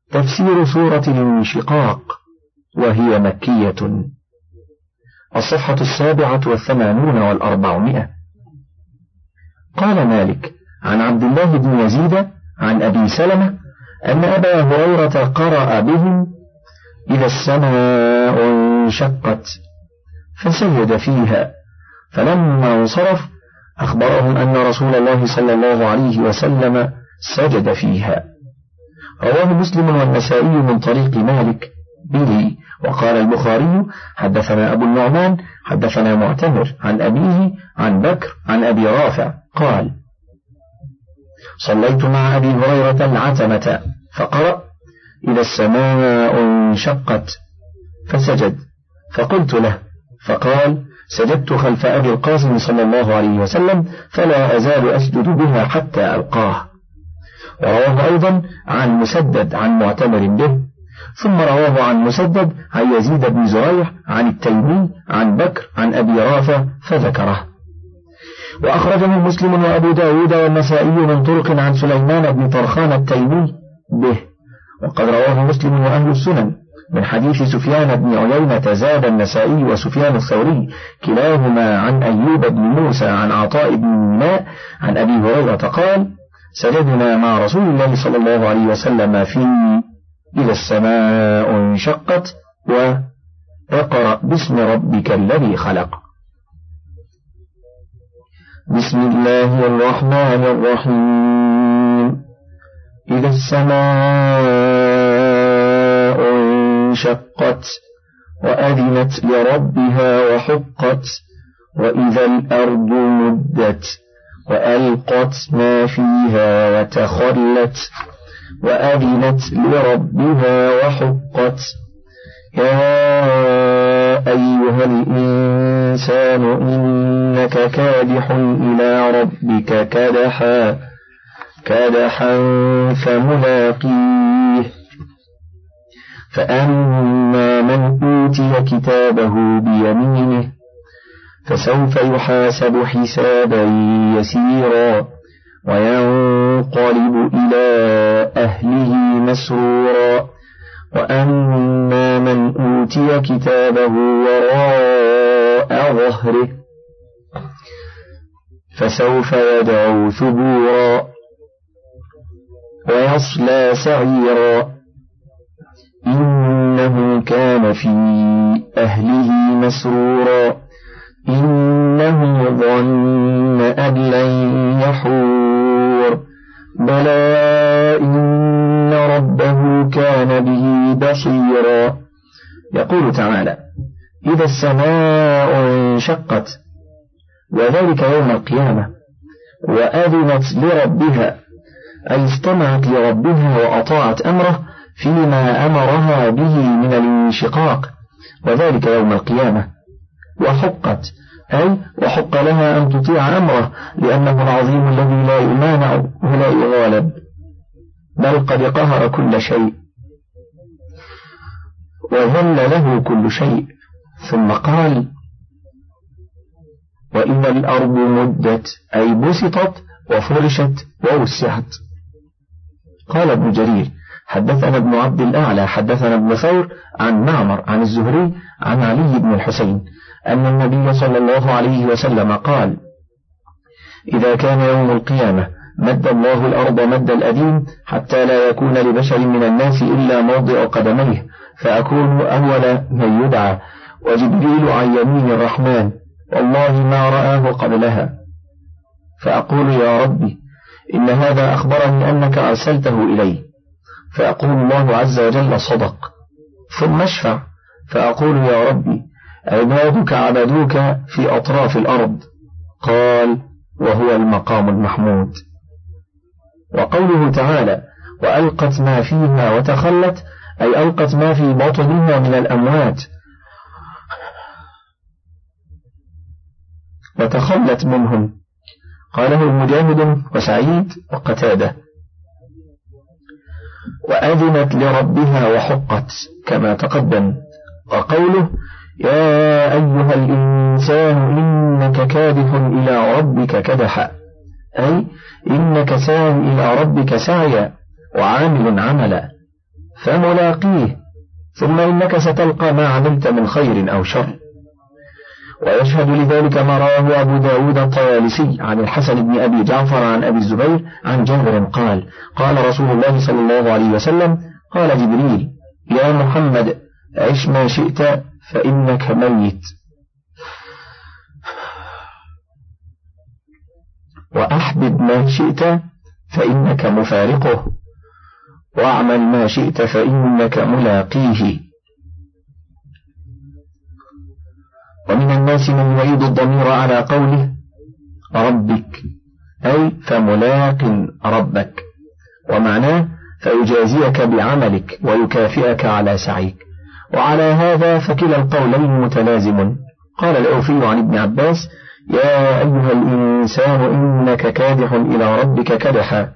تفسير سورة الانشقاق، وهي مكية. الصفحة 87 و400. قال مالك عن عبد الله بن يزيد عن أبي سلمة أن أبا هريرة قرأ بهم إذا السماء انشقت فسجد فيها، فلما انصرف أخبرهم أن رسول الله صلى الله عليه وسلم سجد فيها. رواه مسلم والنسائي من طريق مالك به. وقال البخاري حدثنا أبو النعمان حدثنا معتمر عن أبيه عن بكر عن أبي رافع قال: صليت مع أبي هريرة العتمة فقرأ إذا السماء انشقت فسجد، فقلت له فقال: سجدت خلف أبي القاسم صلى الله عليه وسلم فلا أزال أسجد بها حتى ألقاه. ورواه أيضا عن مسدد عن معتمر به، ثم رواه عن مسدد عن يزيد بن زريع عن التيمي عن بكر عن أبي رافع فذكره. وأخرجه مسلم وأبو داود والنسائي من طرق عن سليمان بن طرخان التيمي به. وقد رواه مسلم وأهل السنن من حديث سفيان بن عيينة زاد النسائي وسفيان الثوري كلاهما عن أيوب بن موسى عن عطاء بن ميناء عن أبي هريرة قال: سجدنا مع رسول الله صلى الله عليه وسلم في إذا السماء انشقت واقرأ باسم ربك الذي خلق. بسم الله الرحمن الرحيم. إذا السماء انشقت وأذنت لربها وحقت وإذا الأرض مدت وألقت ما فيها وتخلت وأذنت لربها وحقت. يا أيها الإنسان إنك كادح إلى ربك كدحا فملاقيه. فأما من أوتي كتابه بيمينه فسوف يحاسب حسابا يسيرا وينقلب إلى أهله مسرورا. وأما من أوتي كتابه وراء ظهره فسوف يدعو ثبورا ويصلى سعيرا إنه كان في أهله مسرورا إنه ظن أن لن يحور بلى إن ربه كان به بصيرا. يقول تعالى: إذا السماء انشقت، وذلك يوم القيامة. وأذنت لربها أي استمعت لربها وأطاعت أمره فيما أمرها به من الانشقاق، وذلك يوم القيامة. وحقت أي وحق لها أن تطيع أمره لأنه العظيم الذي لا يمانع ولا يغالب، بل قد قهر كل شيء وذل له كل شيء. ثم قال: وإذا الأرض مدت أي بسطت وفرشت ووسعت. قال ابن جرير: حدثنا ابن عبد الأعلى حدثنا ابن ثور عن معمر عن الزهري عن علي بن الحسين أن النبي صلى الله عليه وسلم قال: إذا كان يوم القيامة مد الله الأرض مد الأديم حتى لا يكون لبشر من الناس إلا موضع قدميه، فأكون أول من يدعى، وجبريل عن يمين الرحمن والله ما رآه قبلها، فأقول: يا ربي إن هذا أخبرني أنك أرسلته إلي، فأقول الله عز وجل: صدق. ثم اشفع، فأقول: يا ربي عبادك عبدوك في أطراف الأرض. قال: وهو المقام المحمود. وقوله تعالى: وألقت ما فيها وتخلت أي ألقت ما في بطنها من الأموات وتخلت منهم. قاله مجاهد وسعيد وقتادة. وأذنت لربها وحقت كما تقدم. وقوله: يا أيها الإنسان إنك كادح إلى ربك كدحا أي إنك ساع إلى ربك سعيا وعامل عملا، فملاقيه، ثم إنك ستلقى ما عملت من خير أو شر. ويشهد لذلك ما رواه أبو داود الطيالسي عن الحسن بن أبي جعفر عن أبي الزبير عن جابر قال: قال رسول الله صلى الله عليه وسلم: قال جبريل: يا محمد، عش ما شئت فإنك ميت، وأحبب ما شئت فإنك مفارقه، واعمل ما شئت فإنك ملاقيه. ومن الناس من يعيد الضمير على قوله ربك، أي فملاق ربك، ومعناه فيجازيك بعملك ويكافئك على سعيك. وعلى هذا فكلا القولين متلازم. قال الأوفي عن ابن عباس: يا أيها الإنسان إنك كادح إلى ربك كدحا،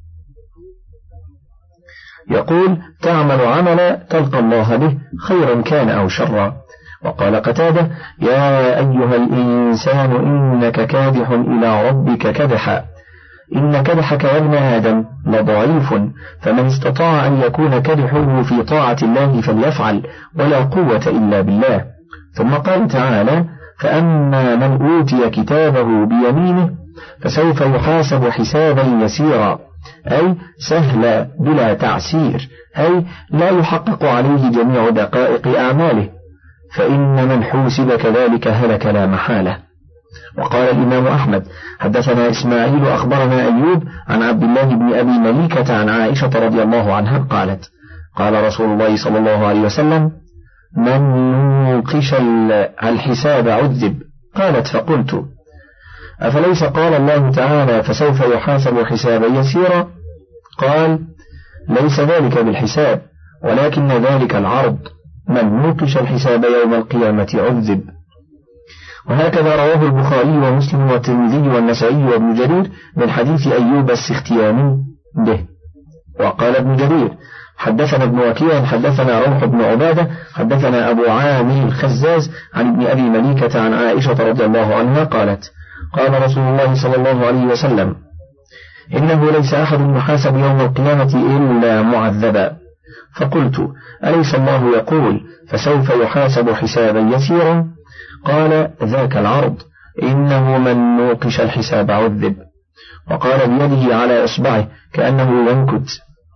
يقول تعمل عملا تلقى الله به خيرا كان أو شرا. وقال قتادة: يا أيها الإنسان إنك كادح إلى ربك كدحا، إن كدحك يا ابن آدم لضعيف، فمن استطاع أن يكون كدحه في طاعة الله فليفعل، ولا قوة إلا بالله. ثم قال تعالى: فأما من أوتي كتابه بيمينه فسوف يحاسب حسابا يسيرا، أي سهلا بلا تعسير، أي لا يحقق عليه جميع دقائق أعماله، فإن من حوسب كذلك هلك لا محالة. وقال الإمام أحمد: حدثنا إسماعيل أخبرنا أيوب عن عبد الله بن أبي مليكة عن عائشة رضي الله عنها قالت: قال رسول الله صلى الله عليه وسلم: من نوقش الحساب عذب. قالت: فقلت: أفليس قال الله تعالى: فسوف يحاسب حسابا يسيرا؟ قال: ليس ذلك بالحساب، ولكن ذلك العرض، من نوقش الحساب يوم القيامة عذب. وهكذا رواه البخاري ومسلم والترمذي والنسائي وابن جرير من حديث أيوب السختياني به. وقال ابن جرير: حدثنا ابن وكيع حدثنا روح بن عبادة حدثنا أبو عامر الخزاز عن ابن أبي مليكة عن عائشة رضي الله عنها قالت: قال رسول الله صلى الله عليه وسلم: إنه ليس أحد يحاسب يوم القيامة إلا معذبا. فقلت: أليس الله يقول: فسوف يحاسب حسابا يسيرا؟ قال: ذاك العرض، إنه من نوقش الحساب عذب. وقال: بيده على إصبعه كأنه ينكت.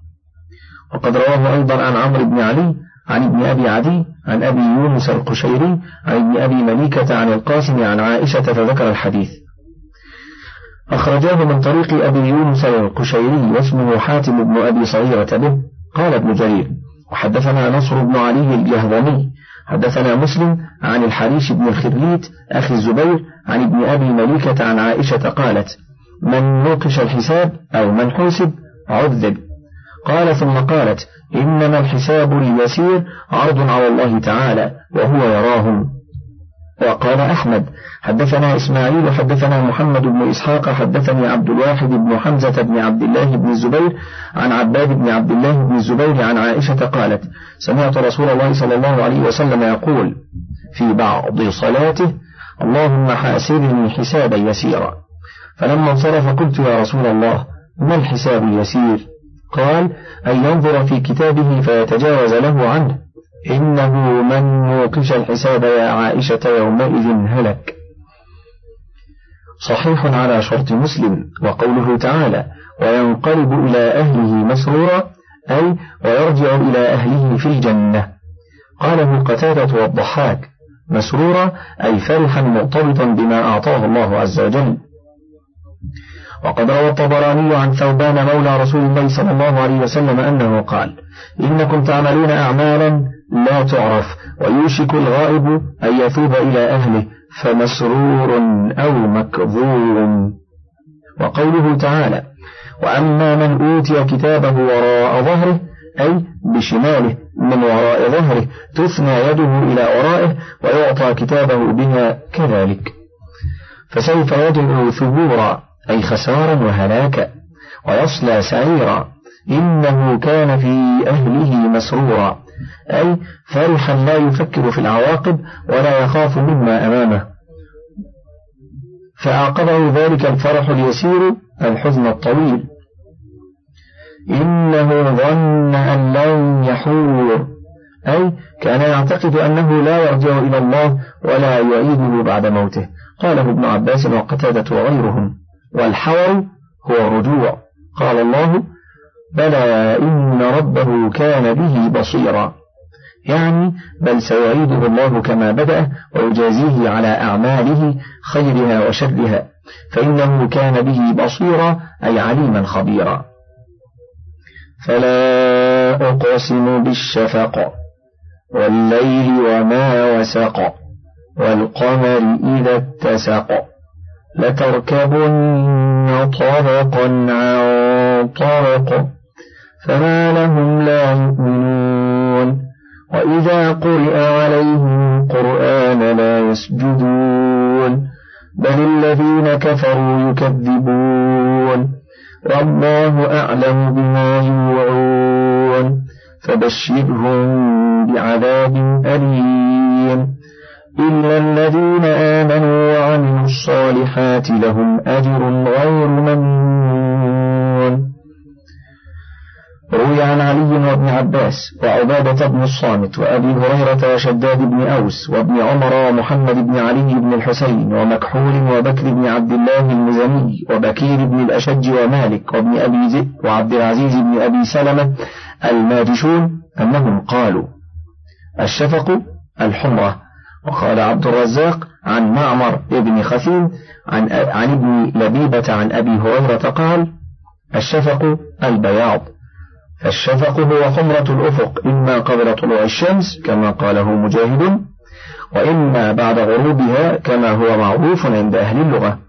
وقد رواه أيضا عن عمرو بن علي عن ابن أبي عدي عن أبي يونس القشيري عن ابن أبي مليكة عن القاسم عن عائشة فذكر الحديث. أخرجاه من طريق أبي يونس القشيري واسمه حاتم بن أبي صغيرة به. قال ابن جرير: وحدثنا نصر بن علي الجهضمي حدثنا مسلم عن الحريش بن الخريت أخي الزبير عن ابن أبي مليكة عن عائشة قالت: من نوقش الحساب أو من حوسب عذب. قال: ثم قالت: إنما الحساب اليسير عرض على الله تعالى وهو يراهم. وقال أحمد: حدثنا إسماعيل حدثنا محمد بن إسحاق حدثني عبد الواحد بن حمزة بن عبد الله بن الزبير عن عباد بن عبد الله بن الزبير عن عائشة قالت: سمعت رسول الله صلى الله عليه وسلم يقول في بعض صلاته: اللهم حاسبني حسابا يسيرا. فلما انصرف قلت: يا رسول الله، ما الحساب اليسير؟ قال: أن ينظر في كتابه فيتجاوز له عنه، إنه من نوقش الحساب يا عائشة يومئذ هلك. صحيح على شرط مسلم. وقوله تعالى: وينقلب إلى أهله مسرورا، أي ويرجع إلى أهله في الجنة. قاله قتادة والضحاك: مسرورا أي فرحا مرتبطا بما أعطاه الله عز وجل. وقد روى الطبراني عن ثوبان مولى رسول الله صلى الله عليه وسلم أنه قال: إنكم تعملون أعمالا لا تعرف، ويوشك الغائب أن يثوب إلى أهله فمسرور أو مكظوم. وقوله تعالى: وأما من أوتي كتابه وراء ظهره، أي بشماله من وراء ظهره، تثنى يده إلى ورائه ويعطى كتابه بها كذلك، فسوف يدعو ثبورا أي خسارا وهلاكا، ويصلى سعيرا، إنه كان في أهله مسرورا، أي فرحا لا يفكر في العواقب ولا يخاف مما أمامه. فأعقبه ذلك الفرح اليسير الحزن الطويل. إنه ظن أن لن يحور دحور، أي كان يعتقد أنه لا يرجع إلى الله ولا يعيده بعد موته. قاله ابن عباس وقتادة وغيرهم. والحور هو الرجوع. قال الله: بلى إن ربه كان به بصيرا، يعني بل سيعيده الله كما بدأ ويجازيه على أعماله خيرها وشرها، فإنه كان به بصيرا أي عليما خبيرا. فلا أقسم بالشفق والليل وما وسق والقمر إذا اتسق لتركبن طبقا عن طبق فما لهم لا يؤمنون وإذا قرئ عليهم القرآن لا يسجدون بل الذين كفروا يكذبون والله أعلم بما يوعون فبشرهم بعذاب أليم إلا الذين آمنوا وعملوا الصالحات لهم أجر غير ممنون. روي عن علي وابن عباس وعبادة بن الصامت وأبي هريرة وشداد بن أوس وابن عمر ومحمد بن علي بن الحسين ومكحول وبكر بن عبد الله المزني وبكير بن الأشج ومالك وابن أبي ذئب وعبد العزيز بن أبي سلمة الماجشون أنهم قالوا: الشفق الحمرة. وقال عبد الرزاق عن معمر ابن خثيم عن ابن لبيبة عن أبي هريرة قال: الشفق البياض. فالشفق هو حمرة الأفق إما قبل طلوع الشمس كما قاله مجاهد، وإما بعد غروبها كما هو معروف عند أهل اللغة.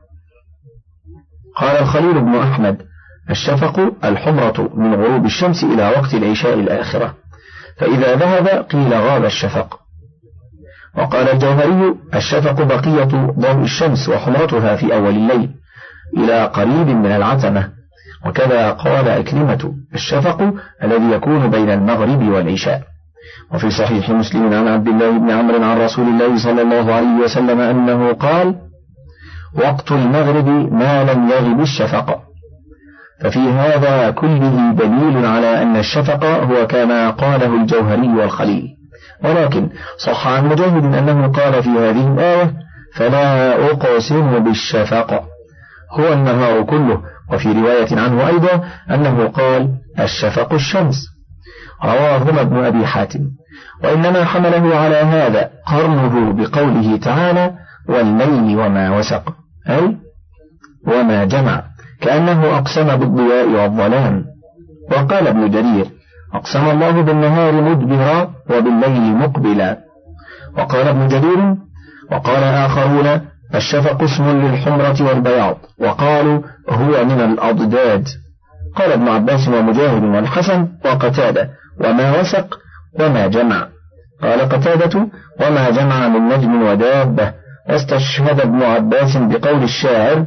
قال الخليل بن أحمد: الشفق الحمرة من غروب الشمس إلى وقت العشاء الآخرة، فإذا ذهب قيل غاب الشفق. وقال الجوهري: الشفق بقية ضوء الشمس وحمرتها في أول الليل إلى قريب من العتمة. وكذا قال أكرمة: الشفق الذي يكون بين المغرب والعشاء. وفي صحيح مسلم عن عبد الله بن عمرو عن رسول الله صلى الله عليه وسلم أنه قال: وقت المغرب ما لم يغب الشفق. ففي هذا كله دليل على أن الشفق هو كما قاله الجوهري والخليل. ولكن صح عن مجاهد أنه قال في هذه الآية: فلا أقسم بالشفق، هو النهار كله. وفي رواية عنه أيضا أنه قال: الشفق الشمس. رواهما ابن أبي حاتم. وإنما حمله على هذا قرنه بقوله تعالى: والليل وما وسق، أي وما جمع، كأنه أقسم بالضياء والظلام. وقال ابن جرير: أقسم الله بالنهار مدبرا وبالليل مقبلا. وقال ابن جرير: وقال آخرون: الشفق اسم للحمرة والبياض، وقالوا هو من الأضداد. قال ابن عباس ومجاهد والحسن وقتادة: وما وسق وما جمع. قال قتادة: وما جمع من نجم ودابة. واستشهد ابن عباس بقول الشاعر: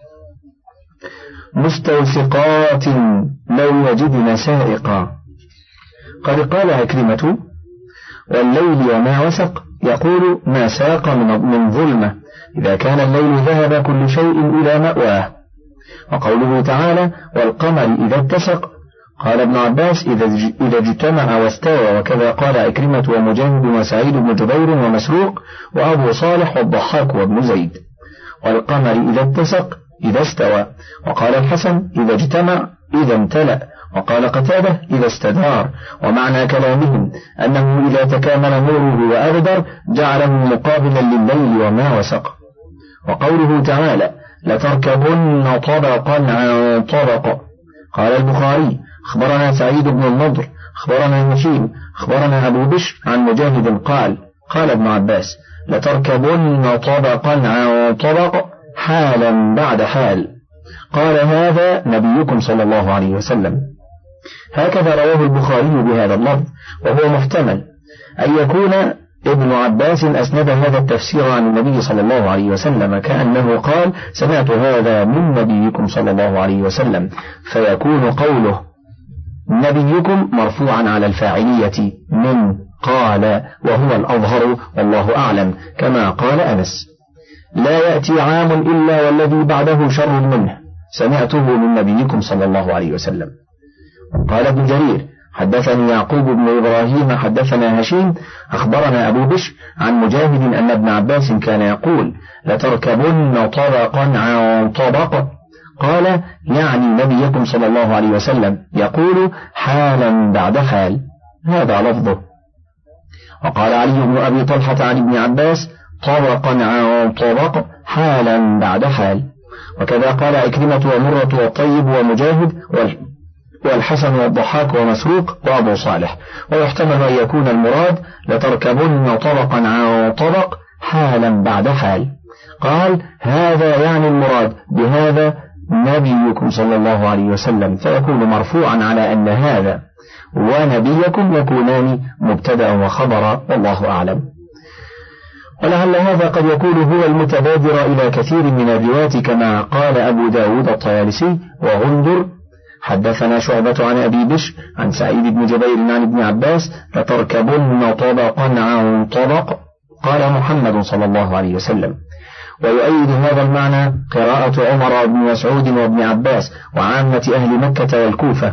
مستوثقات لو يجدن سائقا. قد قال أكرمة: والليل وما وسق، يقول ما ساق من ظلمة، إذا كان الليل ذهب كل شيء إلى مأواه. وقوله تعالى: والقمر إذا اتسق، قال ابن عباس: إذا اجتمع واستوى. وكذا قال أكرمة ومجاهد وسعيد بن جبير ومسروق وأبو صالح والضحاك وابن زيد. والقمر إذا اتسق إذا استوى. وقال الحسن: إذا اجتمع إذا امتلأ. وقال قتادة: إذا استدار. ومعنى كلامهم أنه إذا تكامل نوره وأغدر جعله مقابلا للليل وما وسق. وقوله تعالى: لتركبن طبقا عن طبق. قال البخاري: أخبرنا سعيد بن النضر أخبرنا هشيم أخبرنا أبو بشر عن مجاهد قال ابن عباس: لتركبن طبقا عن طبق حالا بعد حال. قال: هذا نبيكم صلى الله عليه وسلم. هكذا رواه البخاري بهذا اللفظ، وهو محتمل أن يكون ابن عباس أسند هذا التفسير عن النبي صلى الله عليه وسلم، كأنه قال: سمعت هذا من نبيكم صلى الله عليه وسلم، فيكون قوله نبيكم مرفوعا على الفاعلية من قال، وهو الأظهر والله أعلم، كما قال أنس: لا يأتي عام إلا والذي بعده شر منه، سمعته من نبيكم صلى الله عليه وسلم. قال ابن جرير: حدثني يعقوب بن إبراهيم حدثنا هشيم أخبرنا أبو بشر عن مجاهد أن ابن عباس كان يقول لتركبن طبقا عن طبق، قال يعني نبيكم صلى الله عليه وسلم يقول حالا بعد حال، هذا لفظه. وقال علي بن أبي طلحة عن ابن عباس طبقا عن طبق حالا بعد حال. وكذا قال عكرمة ومرة والطيب ومجاهد والحسن والضحاك ومسروق وأبو صالح. ويحتمل أن يكون المراد لتركبن طبقا عن طبق حالا بعد حال. قال هذا يعني المراد بهذا نبيكم صلى الله عليه وسلم، فيكون مرفوعا على أن هذا ونبيكم يكونان مبتدأ وخبرا، والله أعلم. ولعل هذا قد يكون هو المتبادر إلى كثير من الروايات كما قال أبو داود الطيالسي وغندر. حدثنا شعبة عن أبي بشر عن سعيد بن جبير عن ابن عباس لتركبن طبقا عن طبق، قال محمد صلى الله عليه وسلم. ويؤيد هذا المعنى قراءة عمر وابن مسعود وابن عباس وعامة أهل مكة والكوفة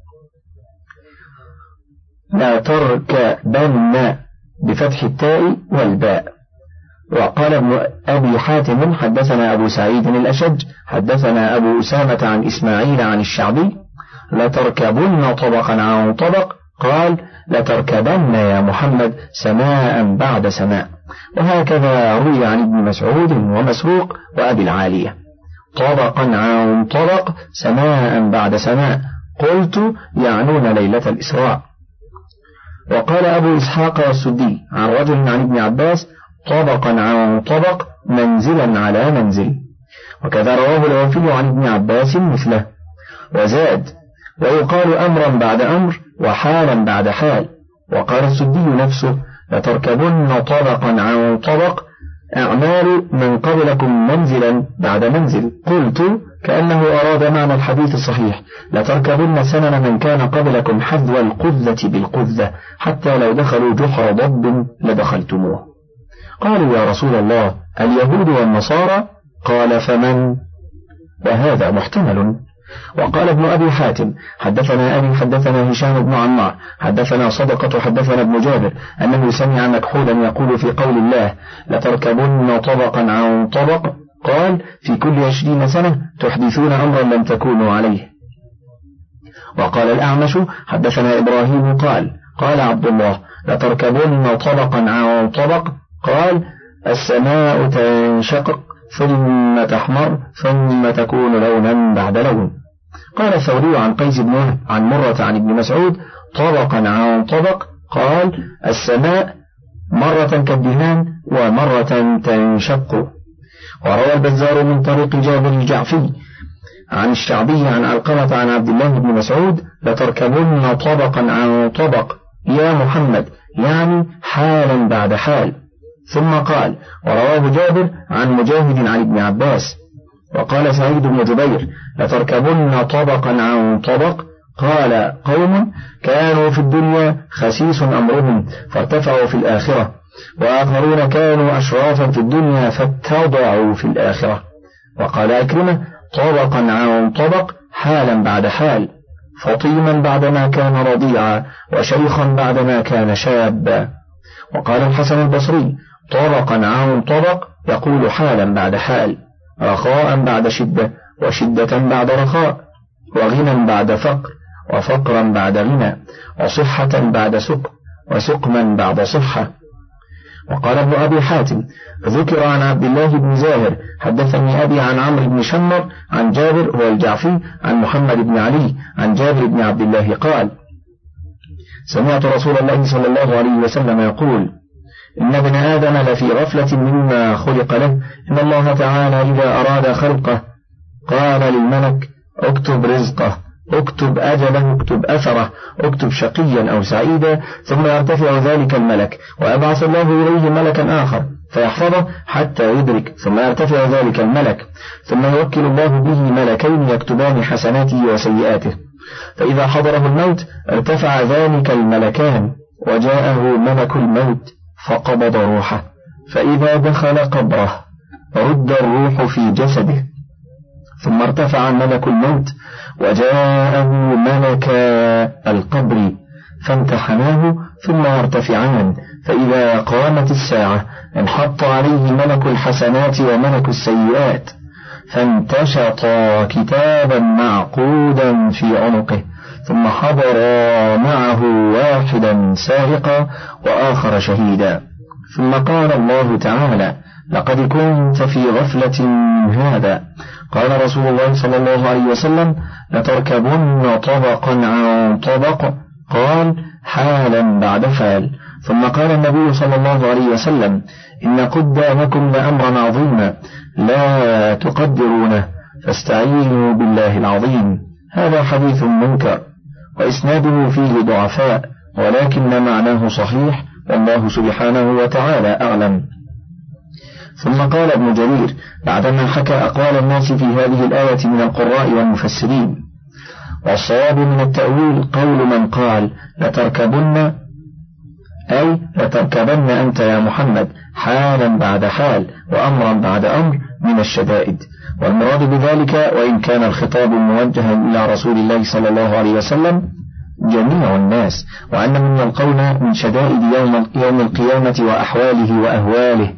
لا تركبن بفتح التاء والباء. وقال ابن أبي حاتم حدثنا أبو سعيد الأشج حدثنا أبو أسامة عن إسماعيل عن الشعبي لتركبن طبقا عن طبق، قال لتركبن يا محمد سماء بعد سماء. وهكذا روي عن ابن مسعود ومسروق وأبي العالية طبقا عن طبق سماء بعد سماء، قلت يعنون ليلة الإسراء. وقال أبو إسحاق والسدي عن رجل عن ابن عباس طبقا عن طبق منزلا على منزل. وكذا رواه الوافي عن ابن عباس مثله. وزاد ويقال أمرا بعد أمر وحالا بعد حال. وقال السدي نفسه لتركبن طبقا عن طبق أعمال من قبلكم منزلا بعد منزل، قلت كأنه أراد معنى الحديث الصحيح لتركبن سنن من كان قبلكم حذو القذة بالقذة حتى لو دخلوا جحر ضب لدخلتموه. قالوا يا رسول الله اليهود والنصارى؟ قال فمن؟ وهذا محتمل. وقال ابن أبي حاتم حدثنا أبي حدثنا هشام بن عمار حدثنا صدقة حدثنا ابن جابر أنه سمع مكحولا يقول في قول الله لتركبن طبقا عن طبق، قال في كل 20 سنة تحدثون أمرا لم تكونوا عليه. وقال الأعمش حدثنا إبراهيم قال عبد الله لتركبن طبقا عن طبق، قال السماء تنشقق ثم تحمر ثم تكون لونا بعد لون. قال الثوري عن قيس بن وهب عن مرة عن ابن مسعود طبقا عن طبق، قال السماء مرة كالدهان ومرة تنشق. وروى البزار من طريق جابر الجعفي عن الشعبي عن علقمة عن عبد الله بن مسعود لتركبن طبقا عن طبق يا محمد، يعني حالا بعد حال. ثم قال ورواه جابر عن مجاهد عن ابن عباس. وقال سعيد بن جبير لتركبن طبقا عن طبق، قال قوم كانوا في الدنيا خسيس أمرهم فارتفعوا في الآخرة، وآخرون كانوا أشرافا في الدنيا فاتضعوا في الآخرة. وقال عكرمة طبقا عن طبق حالا بعد حال، فطيما بعدما كان رضيعا وشيخا بعدما كان شابا. وقال الحسن البصري طبقا عن طبق يقول حالا بعد حال، رخاء بعد شدة وشدة بعد رخاء، وغنى بعد فقر وفقرا بعد غنى، وصحة بعد سقم وسقما بعد صحة. وقال ابن أبي حاتم ذكر عن عبد الله بن زاهر حدثني أبي عن عمرو بن شمر عن جابر هو الجعفي عن محمد بن علي عن جابر بن عبد الله قال سمعت رسول الله صلى الله عليه وسلم يقول إن ابن آدم لفي غفلة مما خلق له، إن الله تعالى إذا أراد خلقه قال للملك اكتب رزقه، اكتب أجله، اكتب أثره، اكتب شقيا أو سعيدا، ثم يرتفع ذلك الملك ويبعث الله إليه ملكا آخر فيحفظه حتى يدرك، ثم يرتفع ذلك الملك ثم يوكل الله به ملكين يكتبان حسناته وسيئاته، فإذا حضره الموت ارتفع ذلك الملكان وجاءه ملك الموت فقبض روحه، فإذا دخل قبره رد الروح في جسده، ثم ارتفع ملك الموت وجاءه ملك القبر فامتحناه ثم يرتفعان، فإذا قامت الساعة انحط عليه ملك الحسنات وملك السيئات، فانتشطا كتابا معقودا في عنقه، ثم حضر معه واحدا سارقا وآخر شهيدا. ثم قال الله تعالى: لقد كنت في غفلة من هذا. قال رسول الله صلى الله عليه وسلم: لتركبن طبقا عن طبق. قال: حالا بعد حال. ثم قال النبي صلى الله عليه وسلم: إن قدامكم لأمرا عظيما لا تقدرونه، فاستعينوا بالله العظيم. هذا حديث منكر وإسناده فيه ضعفاء، ولكن معناه صحيح، والله سبحانه وتعالى أعلم. ثم قال ابن جرير بعدما حكى أقوال الناس في هذه الآية من القراء والمفسرين: والصواب من التأويل قول من قال لتركبن، أي لتركبن أنت يا محمد حالا بعد حال وأمرا بعد أمر من الشدائد. والمراد بذلك، وإن كان الخطاب موجها إلى رسول الله صلى الله عليه وسلم، جميع الناس، وأن من القول من شدائد يوم القيامة وأحواله وأهواله.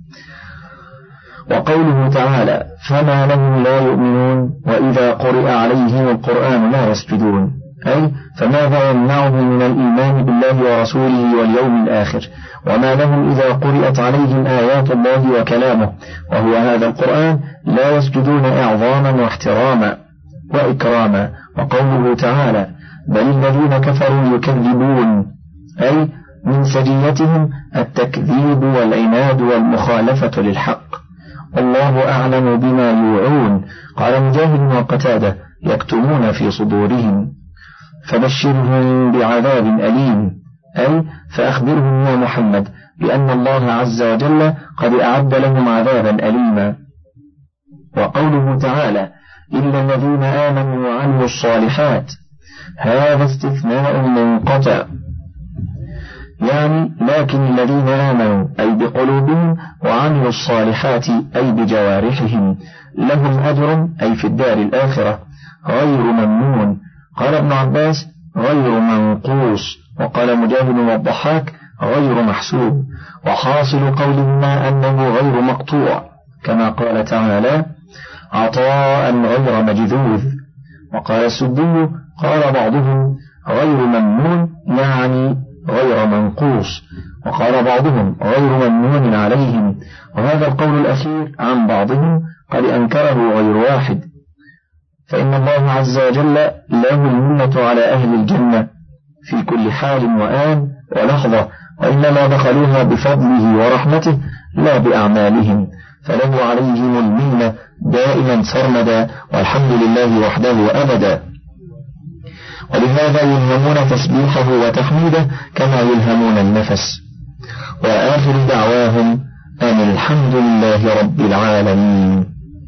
وقوله تعالى: فما لهم لا يؤمنون وإذا قرئ عليهم القرآن لا يسجدون، أي فماذا يمنعهم من الإيمان بالله ورسوله واليوم الآخر، وما لهم إذا قرئت عليهم آيات الله وكلامه وهو هذا القرآن لا يسجدون إعظاما واحتراما وإكراما. وقوله تعالى: بل الذين كفروا يكذبون، أي من سجيتهم التكذيب والعناد والمخالفة للحق، والله أعلم بما يوعون. قال مجاهد وقتادة: يكتمون في صدورهم. فبشرهم بعذاب أليم، أي فأخبرهم يا محمد بأن الله عز وجل قد أعد لهم عذابا أليما. وقوله تعالى: إلا الذين آمنوا وعملوا الصالحات، هذا استثناء منقطع، يعني لكن الذين آمنوا أي بقلوبهم وعملوا الصالحات أي بجوارحهم لهم أجر أي في الدار الآخرة غير ممنون. قال ابن عباس: غير منقوص. وقال مجاهد والضحاك: غير محسوب. وحاصل قولهما أنه غير مقطوع، كما قال تعالى: عطاء غير مجذوذ. وقال السدي: قال بعضهم: غير ممنون يعني غير منقوص. وقال بعضهم: غير ممنون عليهم. وهذا القول الأخير عن بعضهم قد أنكره غير واحد، فإن الله عز وجل له المنة على أهل الجنة في كل حال وآن ولحظة، وإنما دخلوها بفضله ورحمته لا بأعمالهم، فله عليهم المنة دائما سرمدا، والحمد لله وحده أبدا. ولهذا يلهمون تسبيحه وتحميده كما يلهمون النفس. وآخر دعواهم أن الحمد لله رب العالمين.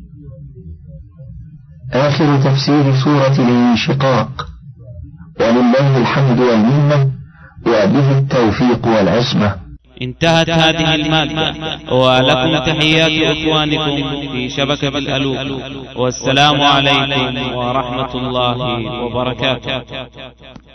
آخر تفسير سورة الانشقاق، ولله الحمد والمنة وبه التوفيق والعصمة. انتهت هذه المادة، ولكم تحيات إخوانكم في شبكة الألوف، والسلام عليكم ورحمة الله وبركاته.